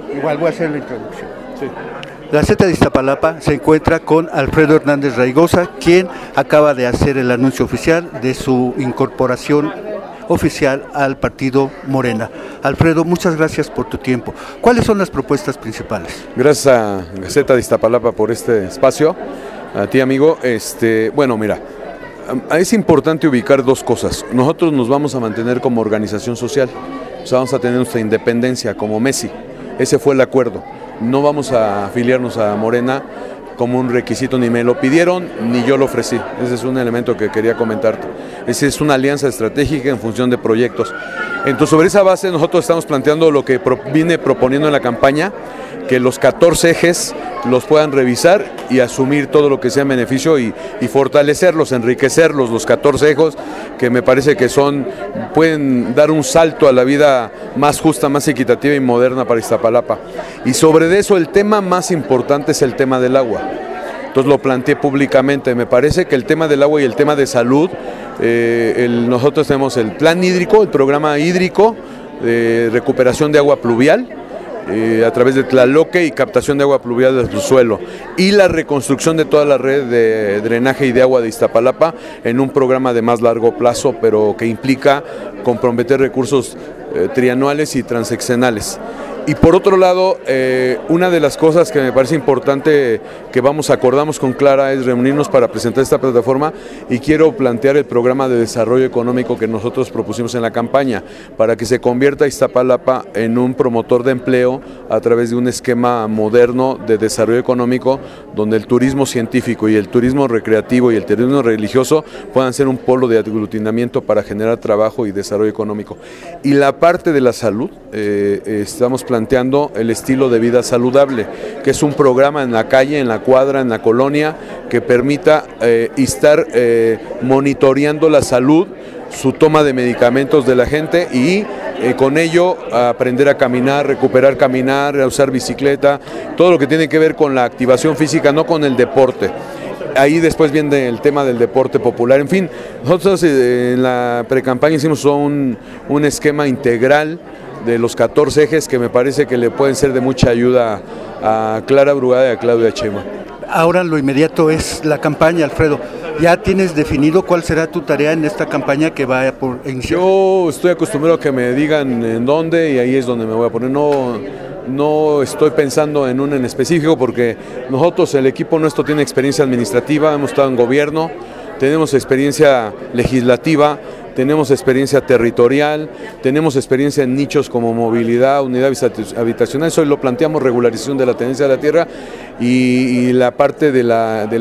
Igual voy a hacer la introducción. Sí. La Z de Iztapalapa se encuentra con Alfredo Hernández Raigosa, quien acaba de hacer el anuncio oficial de su incorporación oficial al partido Morena. Alfredo, muchas gracias por tu tiempo. ¿Cuáles son las propuestas principales? Gracias a Gaceta de Iztapalapa por este espacio. A ti, amigo. Bueno, mira, es importante ubicar dos cosas. Nosotros nos vamos a mantener como organización social. O sea, vamos a tener nuestra independencia como Messi. Ese fue el acuerdo. No vamos a afiliarnos a Morena como un requisito, ni me lo pidieron, ni yo lo ofrecí. Ese es un elemento que quería comentarte. Esa es una alianza estratégica en función de proyectos. Entonces, sobre esa base, nosotros estamos planteando lo que vine proponiendo en la campaña, que los 14 ejes los puedan revisar y asumir todo lo que sea en beneficio y fortalecerlos, enriquecerlos, los 14 ejes, que me parece que pueden dar un salto a la vida más justa, más equitativa y moderna para Iztapalapa. Y sobre eso, el tema más importante es el tema del agua. Entonces lo planteé públicamente. Me parece que el tema del agua y el tema de salud, nosotros tenemos el plan hídrico, el programa hídrico de recuperación de agua pluvial, a través de Tlaloque y captación de agua pluvial del subsuelo, y la reconstrucción de toda la red de drenaje y de agua de Iztapalapa en un programa de más largo plazo, pero que implica comprometer recursos trianuales y transeccionales. Y por otro lado, una de las cosas que me parece importante que acordamos con Clara es reunirnos para presentar esta plataforma, y quiero plantear el programa de desarrollo económico que nosotros propusimos en la campaña, para que se convierta Iztapalapa en un promotor de empleo a través de un esquema moderno de desarrollo económico, donde el turismo científico y el turismo recreativo y el turismo religioso puedan ser un polo de aglutinamiento para generar trabajo y desarrollo económico. Y la parte de la salud, estamos planteando el estilo de vida saludable, que es un programa en la calle, en la cuadra, en la colonia, que permita estar monitoreando la salud, su toma de medicamentos de la gente, y con ello aprender a caminar, recuperar caminar, a usar bicicleta, todo lo que tiene que ver con la activación física, no con el deporte. Ahí después viene el tema del deporte popular. En fin, nosotros en la precampaña hicimos un esquema integral de los 14 ejes que me parece que le pueden ser de mucha ayuda a Clara Brugada y a Claudia Sheinbaum. Ahora lo inmediato es la campaña, Alfredo. ¿Ya tienes definido cuál será tu tarea en esta campaña que va por iniciar? Yo estoy acostumbrado a que me digan en dónde, y ahí es donde me voy a poner. No estoy pensando en un en específico, porque nosotros, el equipo nuestro, tiene experiencia administrativa, hemos estado en gobierno, tenemos experiencia legislativa, tenemos experiencia territorial, tenemos experiencia en nichos como movilidad, unidad habitacional. Eso lo planteamos, regularización de la tenencia de la tierra y la parte de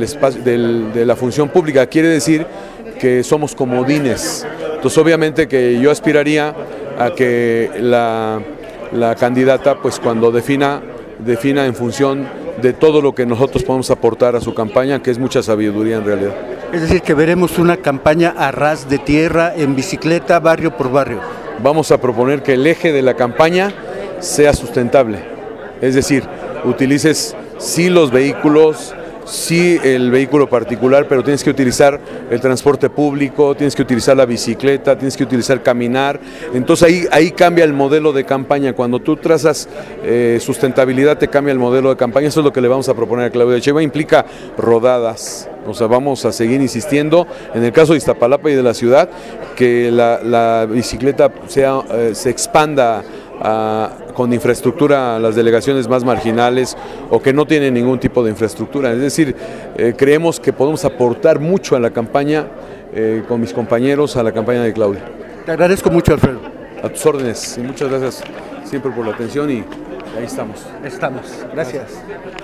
la función pública. Quiere decir que somos comodines. Entonces, obviamente que yo aspiraría a que la candidata, pues cuando defina en función de todo lo que nosotros podemos aportar a su campaña, que es mucha sabiduría en realidad. Es decir, que veremos una campaña a ras de tierra, en bicicleta, barrio por barrio. Vamos a proponer que el eje de la campaña sea sustentable, es decir, utilices sí los vehículos, sí el vehículo particular, pero tienes que utilizar el transporte público, tienes que utilizar la bicicleta, tienes que utilizar caminar. Entonces ahí cambia el modelo de campaña. Cuando tú trazas sustentabilidad, te cambia el modelo de campaña. Eso es lo que le vamos a proponer a Claudia Sheinbaum. Implica rodadas. O sea, vamos a seguir insistiendo, en el caso de Iztapalapa y de la ciudad, que la bicicleta se expanda con infraestructura a las delegaciones más marginales o que no tienen ningún tipo de infraestructura. Es decir, creemos que podemos aportar mucho a la campaña con mis compañeros, a la campaña de Claudia. Te agradezco mucho, Alfredo. A tus órdenes, y muchas gracias siempre por la atención, y ahí estamos. Gracias.